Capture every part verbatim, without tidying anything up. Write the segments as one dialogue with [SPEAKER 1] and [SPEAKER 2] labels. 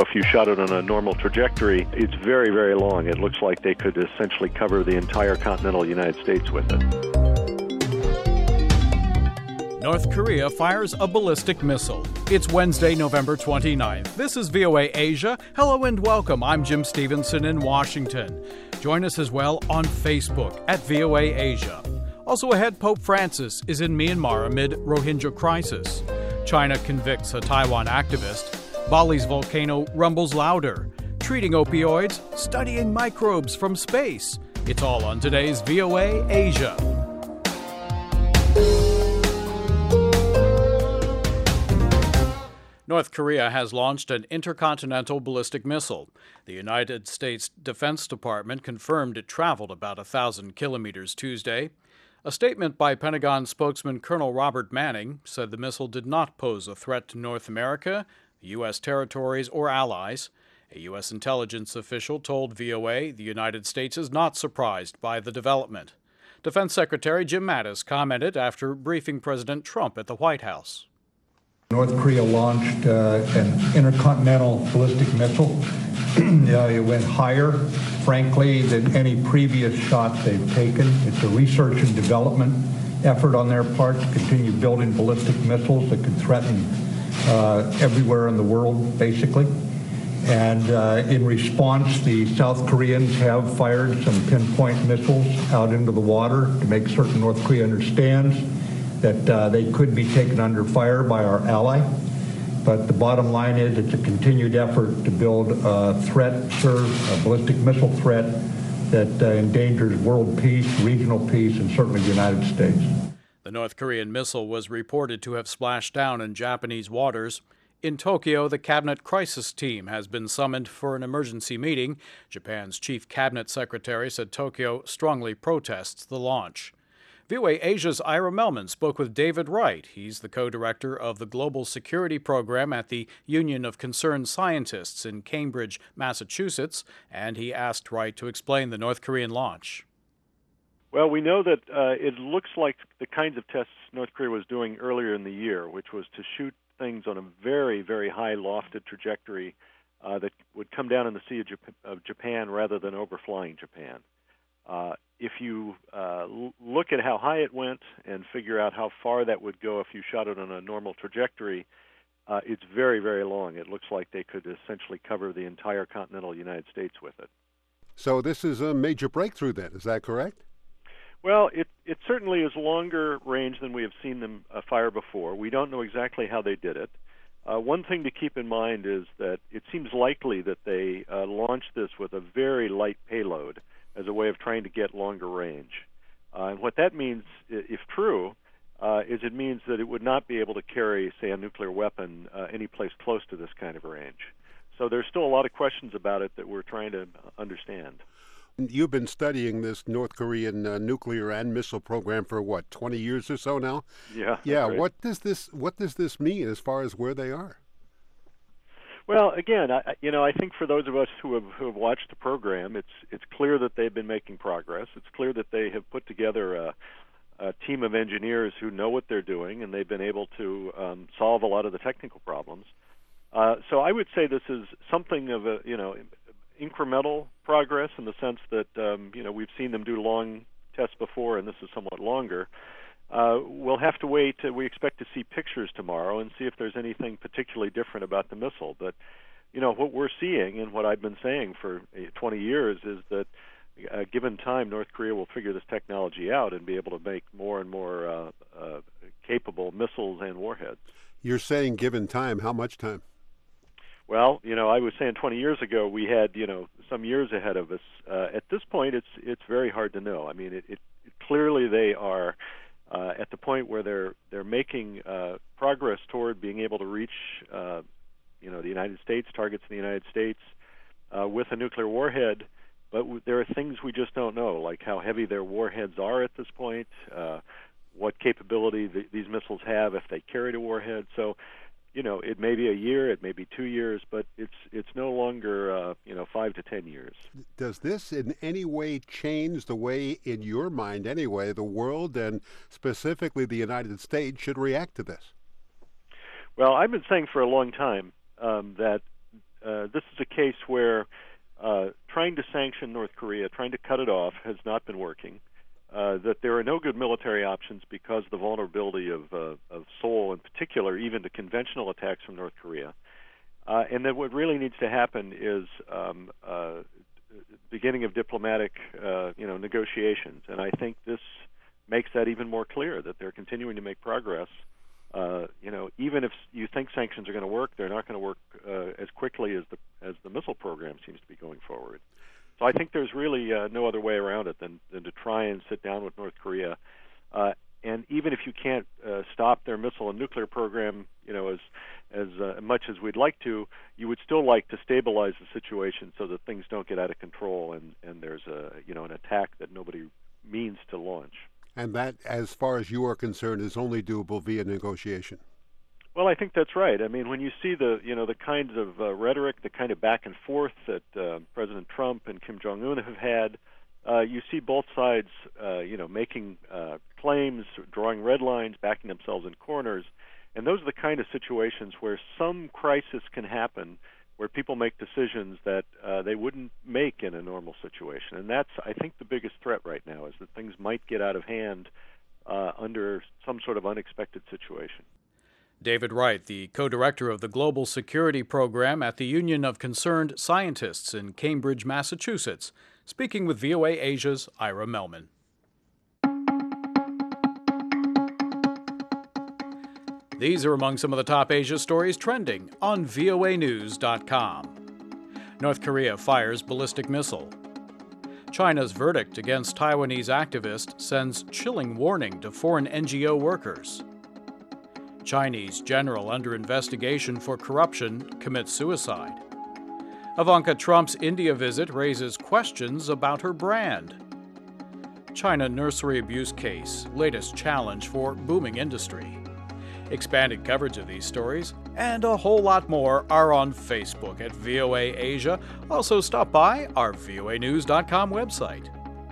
[SPEAKER 1] if you shot it on a normal trajectory, it's very, very long. It looks like they could essentially cover the entire continental United States with it.
[SPEAKER 2] North Korea fires a ballistic missile. It's Wednesday, November twenty-ninth. This is V O A Asia. Hello and welcome. I'm Jim Stevenson in Washington. Join us as well on Facebook at V O A Asia. Also ahead, Pope Francis is in Myanmar amid Rohingya crisis. China convicts a Taiwan activist. Bali's volcano rumbles louder. Treating opioids, studying microbes from space. It's all on today's V O A Asia. North Korea has launched an intercontinental ballistic missile. The United States Defense Department confirmed it traveled about a thousand kilometers Tuesday. A statement by Pentagon spokesman Colonel Robert Manning said the missile did not pose a threat to North America, U S territories, or allies. A U S intelligence official told V O A the United States is not surprised by the development. Defense Secretary Jim Mattis commented after briefing President Trump at the White House.
[SPEAKER 3] North Korea launched uh, an intercontinental ballistic missile. uh, it went higher, frankly, than any previous shot they've taken. It's a research and development effort on their part to continue building ballistic missiles that could threaten uh, everywhere in the world, basically. And uh, in response, the South Koreans have fired some pinpoint missiles out into the water to make certain North Korea understands that uh, they could be taken under fire by our ally. But the bottom line is it's a continued effort to build a threat, serve a ballistic missile threat that uh, endangers world peace, regional peace, and certainly the United States.
[SPEAKER 2] The North Korean missile was reported to have splashed down in Japanese waters. In Tokyo, the Cabinet Crisis Team has been summoned for an emergency meeting. Japan's chief cabinet secretary said Tokyo strongly protests the launch. V O A Asia's Ira Melman spoke with David Wright. He's the co-director of the Global Security Program at the Union of Concerned Scientists in Cambridge, Massachusetts, and he asked Wright to explain the North Korean launch.
[SPEAKER 1] Well, we know that uh, it looks like the kinds of tests North Korea was doing earlier in the year, which was to shoot things on a very, very high lofted trajectory uh, that would come down in the Sea of, Jap- of Japan rather than overflying Japan. Uh, if you uh, l- look at how high it went and figure out how far that would go if you shot it on a normal trajectory, uh, it's very, very long. It looks like they could essentially cover the entire continental United States with it.
[SPEAKER 4] So this is a major breakthrough then, is that correct?
[SPEAKER 1] Well, it, it certainly is longer range than we have seen them uh, fire before. We don't know exactly how they did it. Uh, one thing to keep in mind is that it seems likely that they uh, launched this with a very light payload as a way of trying to get longer range. Uh, and what that means, if true, uh, is it means that it would not be able to carry, say, a nuclear weapon uh, any place close to this kind of range. So there's still a lot of questions about it that we're trying to understand.
[SPEAKER 4] You've been studying this North Korean uh, nuclear and missile program for what, twenty years or so now?
[SPEAKER 1] Yeah.
[SPEAKER 4] Yeah.
[SPEAKER 1] Right.
[SPEAKER 4] What does this What does this mean as far as where they are?
[SPEAKER 1] Well, again, I, you know, I think for those of us who have who have watched the program, it's it's clear that they've been making progress. It's clear that they have put together a, a team of engineers who know what they're doing, and they've been able to um, solve a lot of the technical problems. Uh, so I would say this is something of a you know incremental progress in the sense that um, you know we've seen them do long tests before, and this is somewhat longer. Uh, we'll have to wait. Uh, we expect to see pictures tomorrow and see if there's anything particularly different about the missile. But, you know, what we're seeing and what I've been saying for twenty years is that uh, given time, North Korea will figure this technology out and be able to make more and more uh, uh, capable missiles and warheads.
[SPEAKER 4] You're saying given time. How much time?
[SPEAKER 1] Well, you know, I was saying twenty years ago we had, you know, some years ahead of us. Uh, at this point, it's it's very hard to know. I mean, it, it, it clearly they are Uh, at the point where they're they're making uh, progress toward being able to reach, uh, you know, the United States, targets in the United States uh, with a nuclear warhead. But w- there are things we just don't know, like how heavy their warheads are at this point, uh, what capability th- these missiles have if they carried a warhead. So, you know, it may be a year, it may be two years, but it's it's no longer, uh, you know, five to ten years.
[SPEAKER 4] Does this in any way change the way, in your mind anyway, the world and specifically the United States should react to this?
[SPEAKER 1] Well, I've been saying for a long time um, that uh, this is a case where uh, trying to sanction North Korea, trying to cut it off, has not been working. Uh, that there are no good military options because of the vulnerability of, uh, of Seoul in particular, even to conventional attacks from North Korea. Uh, and that what really needs to happen is um, uh, beginning of diplomatic, uh, you know, negotiations. And I think this makes that even more clear, that they're continuing to make progress. Uh, you know, even if you think sanctions are going to work, they're not going to work uh, as quickly as the as the missile program seems to be going forward. So I think there's really uh, no other way around it than, than to try and sit down with North Korea. Uh, and even if you can't uh, stop their missile and nuclear program, you know, as as uh, much as we'd like to, you would still like to stabilize the situation so that things don't get out of control and, and there's a you know an attack that nobody means to launch.
[SPEAKER 4] And that, as far as you are concerned, is only doable via negotiation.
[SPEAKER 1] Well, I think that's right. I mean, when you see the, you know, the kinds of uh, rhetoric, the kind of back and forth that uh, President Trump and Kim Jong-un have had, uh, you see both sides, uh, you know, making uh, claims, drawing red lines, backing themselves in corners, and those are the kind of situations where some crisis can happen, where people make decisions that uh, they wouldn't make in a normal situation. And that's, I think, the biggest threat right now, is that things might get out of hand uh, under some sort of unexpected situation.
[SPEAKER 2] David Wright, the co-director of the Global Security Program at the Union of Concerned Scientists in Cambridge, Massachusetts, speaking with V O A Asia's Ira Melman. These are among some of the top Asia stories trending on V O A news dot com. North Korea fires ballistic missile. China's verdict against Taiwanese activist sends chilling warning to foreign N G O workers. Chinese general under investigation for corruption commits suicide. Ivanka Trump's India visit raises questions about her brand. China nursery abuse case, latest challenge for booming industry. Expanded coverage of these stories and a whole lot more are on Facebook at V O A Asia. Also stop by our V O A news dot com website.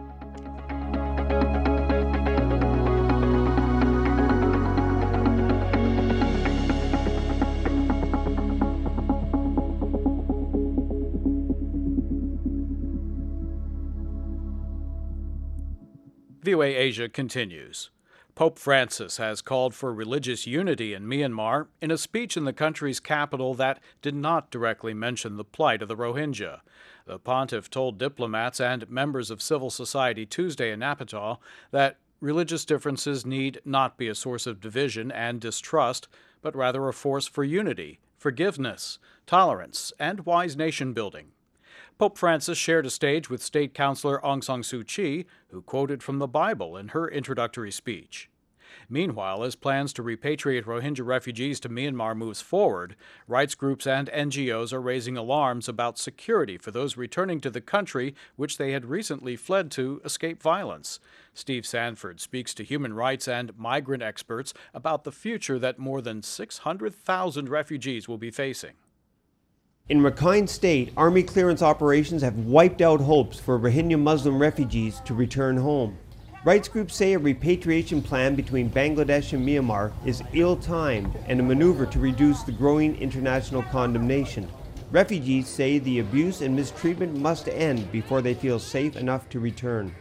[SPEAKER 2] V O A Asia continues. Pope Francis has called for religious unity in Myanmar in a speech in the country's capital that did not directly mention the plight of the Rohingya. The pontiff told diplomats and members of civil society Tuesday in Naypyidaw that religious differences need not be a source of division and distrust, but rather a force for unity, forgiveness, tolerance, and wise nation-building. Pope Francis shared a stage with State Councilor Aung San Suu Kyi, who quoted from the Bible in her introductory speech. Meanwhile, as plans to repatriate Rohingya refugees to Myanmar moves forward, rights groups and N G Os are raising alarms about security for those returning to the country which they had recently fled to escape violence. Steve Sanford speaks to human rights and migrant experts about the future that more than six hundred thousand refugees will be facing.
[SPEAKER 5] In Rakhine State, army clearance operations have wiped out hopes for Rohingya Muslim refugees to return home. Rights groups say a repatriation plan between Bangladesh and Myanmar is ill-timed and a maneuver to reduce the growing international condemnation. Refugees say the abuse and mistreatment must end before they feel safe enough to return.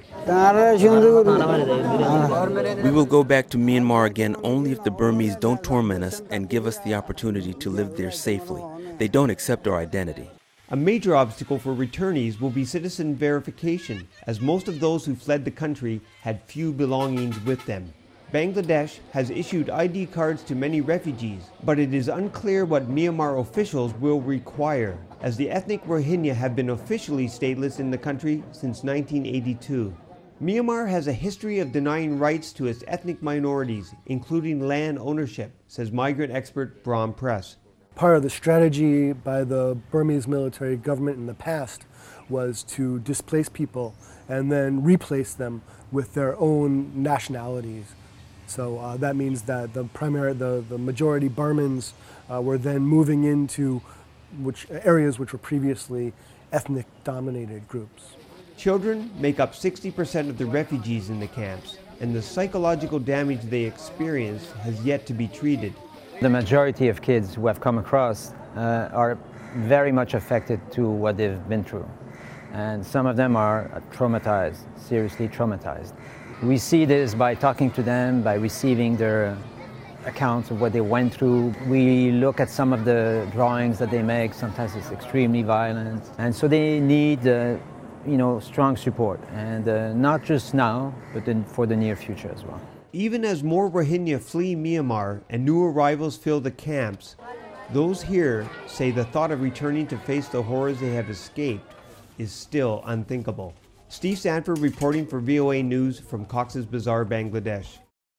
[SPEAKER 6] We will go back to Myanmar again only if the Burmese don't torment us and give us the opportunity to live there safely. They don't accept our identity.
[SPEAKER 5] A major obstacle for returnees will be citizen verification, as most of those who fled the country had few belongings with them. Bangladesh has issued I D cards to many refugees, but it is unclear what Myanmar officials will require, as the ethnic Rohingya have been officially stateless in the country since nineteen eighty-two. Myanmar has a history of denying rights to its ethnic minorities, including land ownership, says migrant expert Brahm Press.
[SPEAKER 7] Part of the strategy by the Burmese military government in the past was to displace people and then replace them with their own nationalities. So uh, that means that the primary, the, the majority Burmans uh, were then moving into which areas which were previously ethnic dominated groups.
[SPEAKER 5] Children make up sixty percent of the refugees in the camps, and the psychological damage they experience has yet to be treated.
[SPEAKER 8] The majority of kids who have come across uh, are very much affected to what they've been through. And some of them are traumatized, seriously traumatized. We see this by talking to them, by receiving their accounts of what they went through. We look at some of the drawings that they make. Sometimes it's extremely violent. And so they need uh, you know, strong support, and uh, not just now, but then for the near future as well.
[SPEAKER 5] Even as more Rohingya flee Myanmar and new arrivals fill the camps, those here say the thought of returning to face the horrors they have escaped is still unthinkable. Steve Sanford reporting for V O A News from Cox's Bazar, Bangladesh.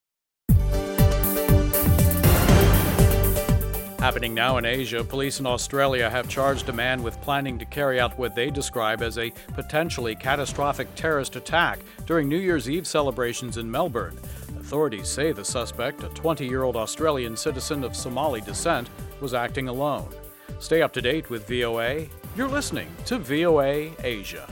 [SPEAKER 2] Happening now in Asia, police in Australia have charged a man with planning to carry out what they describe as a potentially catastrophic terrorist attack during New Year's Eve celebrations in Melbourne. Authorities say the suspect, a twenty-year-old Australian citizen of Somali descent, was acting alone. Stay up to date with V O A. You're listening to V O A Asia.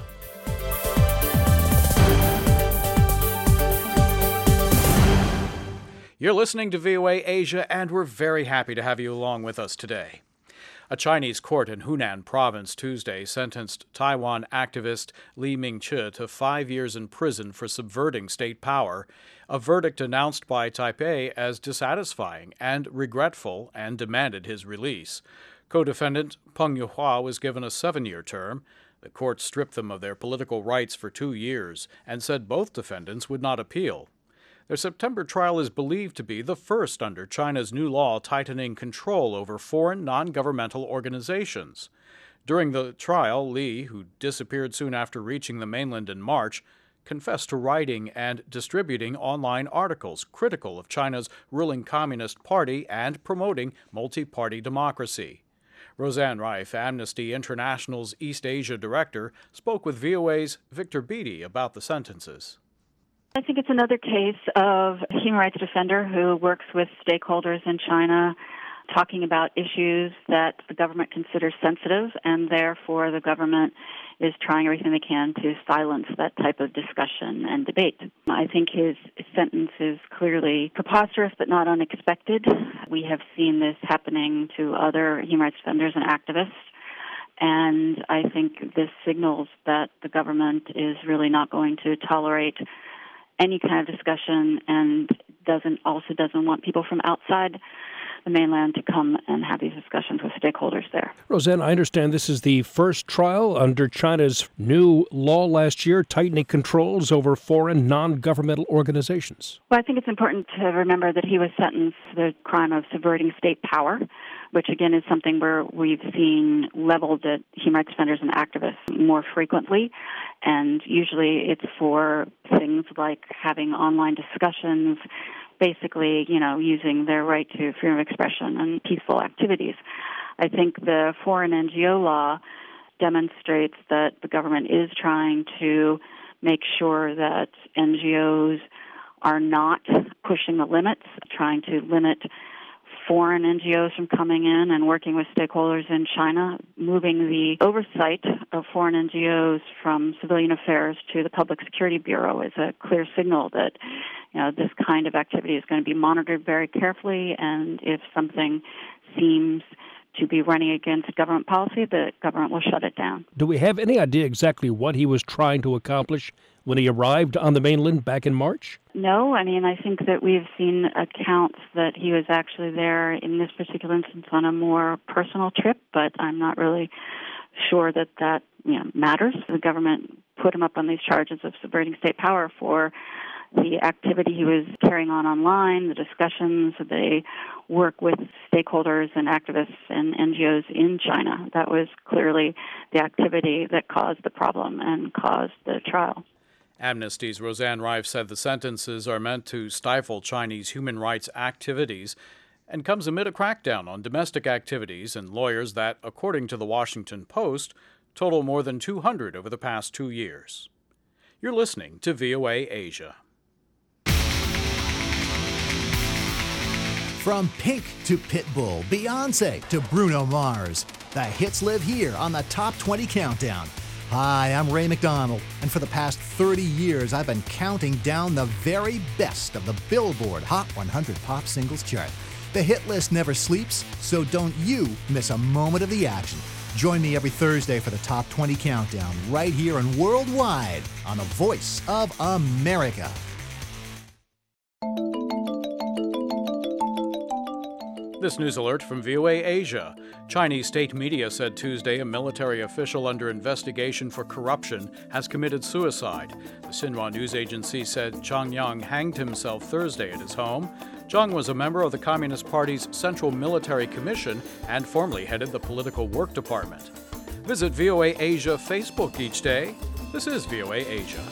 [SPEAKER 2] You're listening to V O A Asia, and we're very happy to have you along with us today. A Chinese court in Hunan province Tuesday sentenced Taiwan activist Li Mingchi to five years in prison for subverting state power, a verdict announced by Taipei as dissatisfying and regretful, and demanded his release. Co-defendant Peng Yuhua was given a seven-year term. The court stripped them of their political rights for two years and said both defendants would not appeal. Their September trial is believed to be the first under China's new law tightening control over foreign non-governmental organizations. During the trial, Li, who disappeared soon after reaching the mainland in March, confessed to writing and distributing online articles critical of China's ruling Communist Party and promoting multi-party democracy. Roseanne Reif, Amnesty International's East Asia director, spoke with V O A's Victor Beattie about the sentences.
[SPEAKER 9] I think it's another case of a human rights defender who works with stakeholders in China talking about issues that the government considers sensitive, and therefore the government is trying everything they can to silence that type of discussion and debate. I think his sentence is clearly preposterous but not unexpected. We have seen this happening to other human rights defenders and activists, and I think this signals that the government is really not going to tolerate any kind of discussion, and doesn't also doesn't want people from outside the mainland to come and have these discussions with stakeholders there.
[SPEAKER 10] Roseanne, I understand this is the first trial under China's new law last year, tightening controls over foreign non-governmental organizations.
[SPEAKER 9] Well, I think it's important to remember that he was sentenced for the crime of subverting state power, which again is something where we've seen leveled at human rights defenders and activists more frequently. And usually it's for things like having online discussions, basically, you know, using their right to freedom of expression and peaceful activities. I think the foreign N G O law demonstrates that the government is trying to make sure that N G Os are not pushing the limits, trying to limit foreign N G Os from coming in and working with stakeholders in China, moving the oversight of foreign N G Os from civilian affairs to the Public Security Bureau is a clear signal that, you know, this kind of activity is going to be monitored very carefully, and if something seems to be running against government policy, the government will shut it down.
[SPEAKER 10] Do we have any idea exactly what he was trying to accomplish when he arrived on the mainland back in March?
[SPEAKER 9] No, I mean, I think that we've seen accounts that he was actually there in this particular instance on a more personal trip, but I'm not really sure that that, you know, matters. The government put him up on these charges of subverting state power for the activity he was carrying on online, the discussions. They work with stakeholders and activists and N G Os in China. That was clearly the activity that caused the problem and caused the trial.
[SPEAKER 2] Amnesty's Roseanne Reif said the sentences are meant to stifle Chinese human rights activities and comes amid a crackdown on domestic activities and lawyers that, according to the Washington Post, total more than two hundred over the past two years. You're listening to V O A Asia.
[SPEAKER 11] From Pink to Pitbull, Beyonce to Bruno Mars, the hits live here on the Top twenty Countdown. Hi, I'm Ray McDonald, and for the past thirty years, I've been counting down the very best of the Billboard Hot one hundred Pop Singles chart. The hit list never sleeps, so don't you miss a moment of the action. Join me every Thursday for the Top twenty Countdown, right here and worldwide on the Voice of America.
[SPEAKER 2] This news alert from V O A Asia. Chinese state media said Tuesday a military official under investigation for corruption has committed suicide. The Xinhua news agency said Zhang Yang hanged himself Thursday at his home. Zhang was a member of the Communist Party's Central Military Commission and formerly headed the Political Work Department. Visit V O A Asia Facebook each day. This is V O A Asia.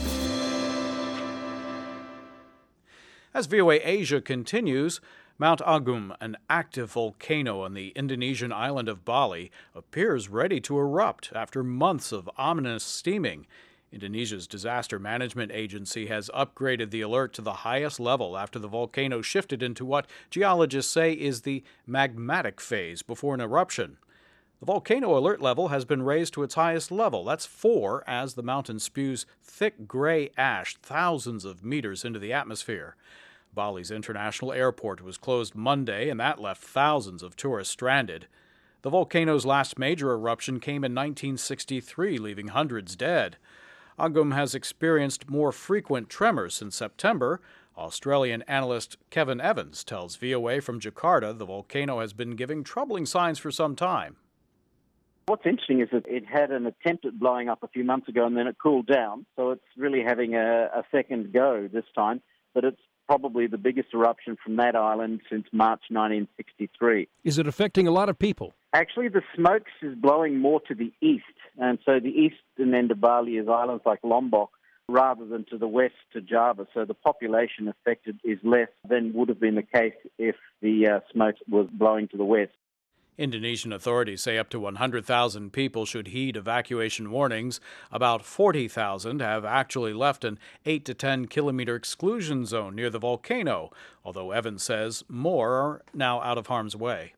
[SPEAKER 2] As V O A Asia continues, Mount Agung, an active volcano on the Indonesian island of Bali, appears ready to erupt after months of ominous steaming. Indonesia's disaster management agency has upgraded the alert to the highest level after the volcano shifted into what geologists say is the magmatic phase before an eruption. The volcano alert level has been raised to its highest level. That's four, as the mountain spews thick gray ash thousands of meters into the atmosphere. Bali's international airport was closed Monday, and that left thousands of tourists stranded. The volcano's last major eruption came in nineteen sixty-three, leaving hundreds dead. Agung has experienced more frequent tremors since September. Australian analyst Kevin Evans tells V O A from Jakarta the volcano has been giving troubling signs for some time.
[SPEAKER 12] What's interesting is that it had an attempt at blowing up a few months ago and then it cooled down, so it's really having a, a second go this time, but it's probably the biggest eruption from that island since March nineteen sixty-three.
[SPEAKER 10] Is it affecting a lot of people?
[SPEAKER 12] Actually, the smoke is blowing more to the east, and so the eastern end of Bali is islands like Lombok rather than to the west to Java, so the population affected is less than would have been the case if the uh, smoke was blowing to the west.
[SPEAKER 2] Indonesian authorities say up to one hundred thousand people should heed evacuation warnings. About forty thousand have actually left an eight to ten kilometer exclusion zone near the volcano, although Evans says more are now out of harm's way.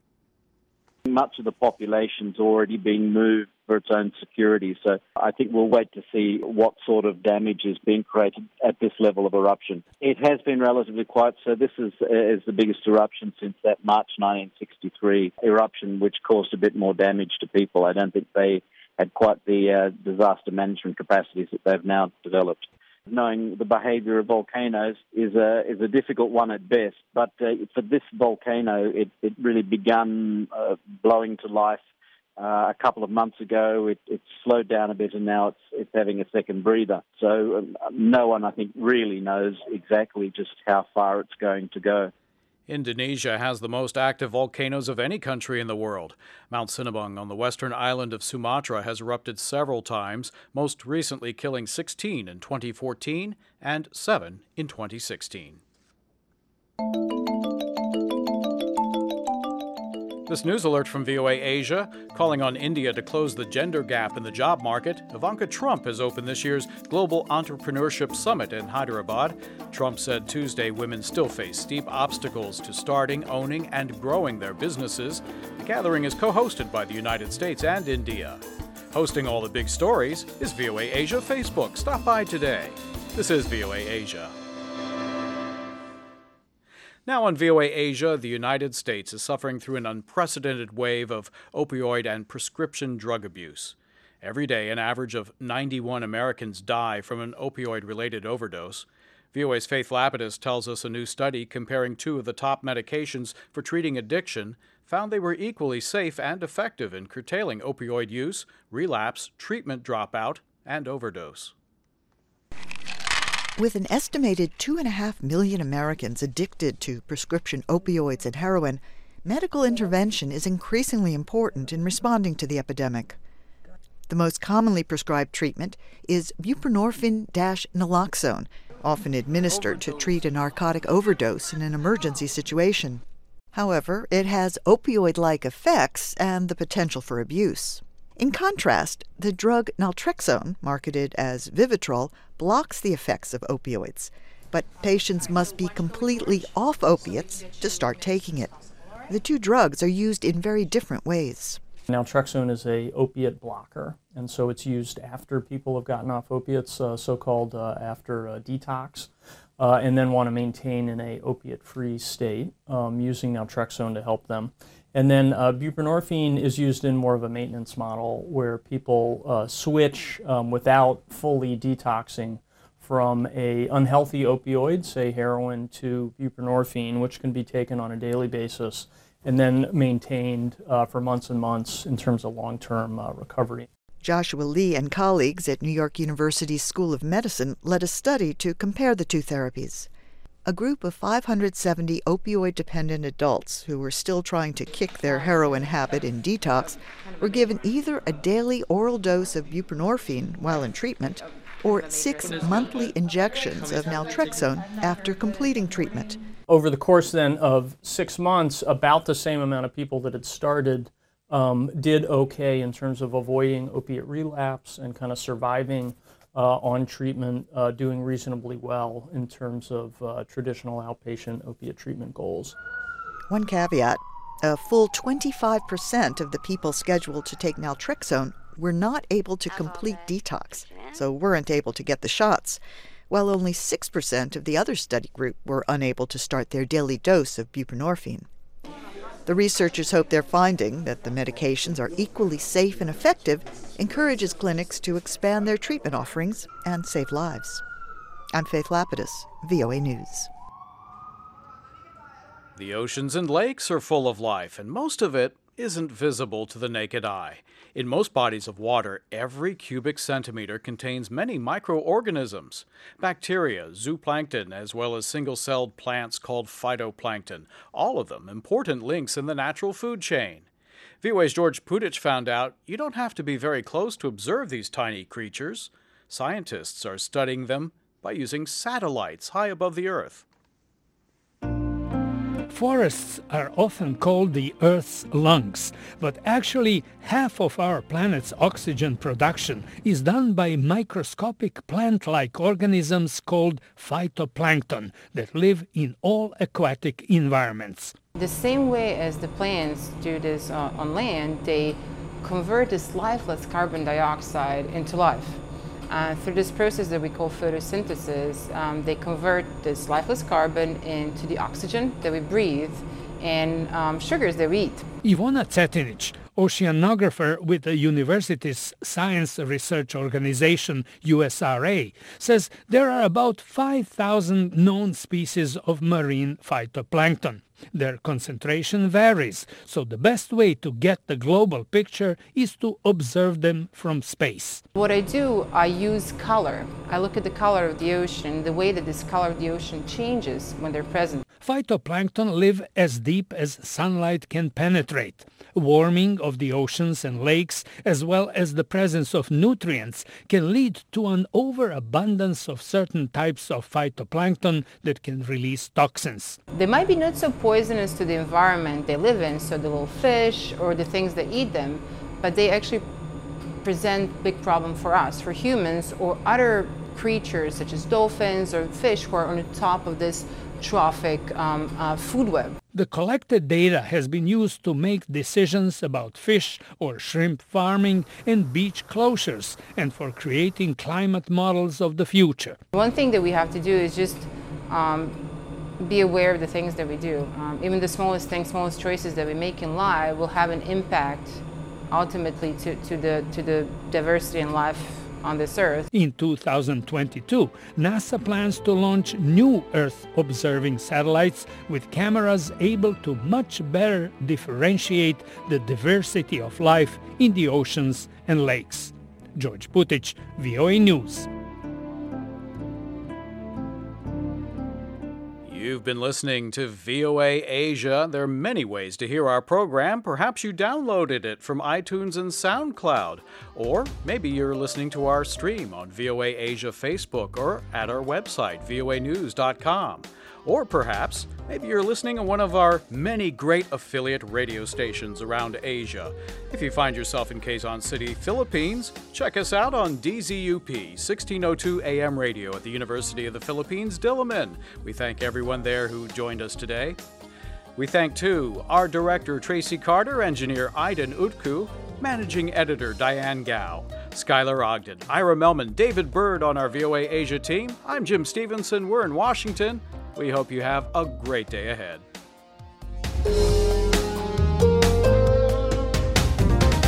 [SPEAKER 12] Much of the population's already been moved for its own security, so I think we'll wait to see what sort of damage is being created at this level of eruption. It has been relatively quiet, so this is, is the biggest eruption since that March nineteen sixty-three eruption, which caused a bit more damage to people. I don't think they had quite the uh, disaster management capacities that they've now developed. Knowing the behavior of volcanoes is a is a difficult one at best, but uh, for this volcano, it, it really began uh, blowing to life uh, a couple of months ago. It, it slowed down a bit, and now it's it's having a second breather. So um, no one, I think, really knows exactly just how far it's going to go.
[SPEAKER 2] Indonesia has the most active volcanoes of any country in the world. Mount Sinabung on the western island of Sumatra has erupted several times, most recently killing sixteen in twenty fourteen and seven in twenty sixteen. This news alert from V O A Asia, calling on India to close the gender gap in the job market. Ivanka Trump has opened this year's Global Entrepreneurship Summit in Hyderabad. Trump said Tuesday women still face steep obstacles to starting, owning, and growing their businesses. The gathering is co-hosted by the United States and India. Hosting all the big stories is V O A Asia Facebook. Stop by today. This is V O A Asia. Now on V O A Asia, the United States is suffering through an unprecedented wave of opioid and prescription drug abuse. Every day, an average of ninety-one Americans die from an opioid-related overdose. V O A's Faith Lapidus tells us a new study comparing two of the top medications for treating addiction found they were equally safe and effective in curtailing opioid use, relapse, treatment dropout, and overdose.
[SPEAKER 13] With an estimated two and a half million Americans addicted to prescription opioids and heroin, medical intervention is increasingly important in responding to the epidemic. The most commonly prescribed treatment is buprenorphine-naloxone, often administered to treat a narcotic overdose in an emergency situation. However, it has opioid-like effects and the potential for abuse. In contrast, the drug naltrexone, marketed as Vivitrol, blocks the effects of opioids, but patients must be completely off opiates to start taking it. The two drugs are used in very different ways.
[SPEAKER 14] Naltrexone is a opiate blocker, and so it's used after people have gotten off opiates, uh, so-called uh, after uh, detox, uh, and then want to maintain in a opiate-free state, um, using naltrexone to help them. And then uh, buprenorphine is used in more of a maintenance model where people uh, switch um, without fully detoxing from a unhealthy opioid, say heroin, to buprenorphine, which can be taken on a daily basis and then maintained uh, for months and months in terms of long-term uh, recovery.
[SPEAKER 13] Joshua Lee and colleagues at New York University's School of Medicine led a study to compare the two therapies. A group of five hundred seventy opioid-dependent adults who were still trying to kick their heroin habit in detox were given either a daily oral dose of buprenorphine while in treatment or six monthly injections of naltrexone after completing treatment.
[SPEAKER 14] Over the course then of six months, about the same amount of people that had started um, did okay in terms of avoiding opiate relapse and kind of surviving uh, on treatment, uh, doing reasonably well in terms of uh, traditional outpatient opiate treatment goals.
[SPEAKER 13] One caveat, a full twenty-five percent of the people scheduled to take naltrexone were not able to complete detox, so weren't able to get the shots, while only six percent of the other study group were unable to start their daily dose of buprenorphine. The researchers hope their finding that the medications are equally safe and effective encourages clinics to expand their treatment offerings and save lives. I'm Faith Lapidus, V O A News.
[SPEAKER 2] The oceans and lakes are full of life, and most of it isn't visible to the naked eye. In most bodies of water, every cubic centimeter contains many microorganisms, bacteria, zooplankton, as well as single-celled plants called phytoplankton, all of them important links in the natural food chain. V O A's George Putich found out you don't have to be very close to observe these tiny creatures. Scientists are studying them by using satellites high above the Earth.
[SPEAKER 15] Forests are often called the Earth's lungs, but actually half of our planet's oxygen production is done by microscopic plant-like organisms called phytoplankton that live in all aquatic environments.
[SPEAKER 16] The same way as the plants do this uh, on land, they convert this lifeless carbon dioxide into life. Uh, through this process that we call photosynthesis, um, they convert this lifeless carbon into the oxygen that we breathe and um, sugars that we eat.
[SPEAKER 15] Ivona Cetinic, oceanographer with the university's science research organization U S R A, says there are about five thousand known species of marine phytoplankton. Their concentration varies, so the best way to get the global picture is to observe them from space.
[SPEAKER 16] What I do, I use color. I look at the color of the ocean, the way that this color of the ocean changes when they're present.
[SPEAKER 15] Phytoplankton live as deep as sunlight can penetrate. Warming of the oceans and lakes, as well as the presence of nutrients, can lead to an overabundance of certain types of phytoplankton that can release toxins.
[SPEAKER 16] They might be not so poisonous to the environment they live in, so the little fish or the things that eat them, but they actually present big problem for us, for humans or other creatures such as dolphins or fish who are on the top of this trophic um, uh, food web.
[SPEAKER 15] The collected data has been used to make decisions about fish or shrimp farming and beach closures and for creating climate models of the future.
[SPEAKER 16] One thing that we have to do is just um, be aware of the things that we do. Um, even the smallest things, smallest choices that we make in life will have an impact ultimately to, to, the, to the diversity in life on this Earth.
[SPEAKER 15] In two thousand twenty-two, NASA plans to launch new Earth-observing satellites with cameras able to much better differentiate the diversity of life in the oceans and lakes. George Putich, V O A News.
[SPEAKER 2] You've been listening to V O A Asia. There are many ways to hear our program. Perhaps you downloaded it from iTunes and SoundCloud. Or maybe you're listening to our stream on V O A Asia Facebook or at our website, V O A news dot com. Or perhaps maybe you're listening on one of our many great affiliate radio stations around Asia. If you find yourself in Quezon City, Philippines, check us out on D Z U P, sixteen oh two A M radio at the University of the Philippines, Diliman. We thank everyone there who joined us today. We thank, too, our director, Tracy Carter, engineer Aiden Utku, managing editor, Diane Gao, Skylar Ogden, Ira Melman, David Bird on our V O A Asia team. I'm Jim Stevenson. We're in Washington. We hope you have a great day ahead.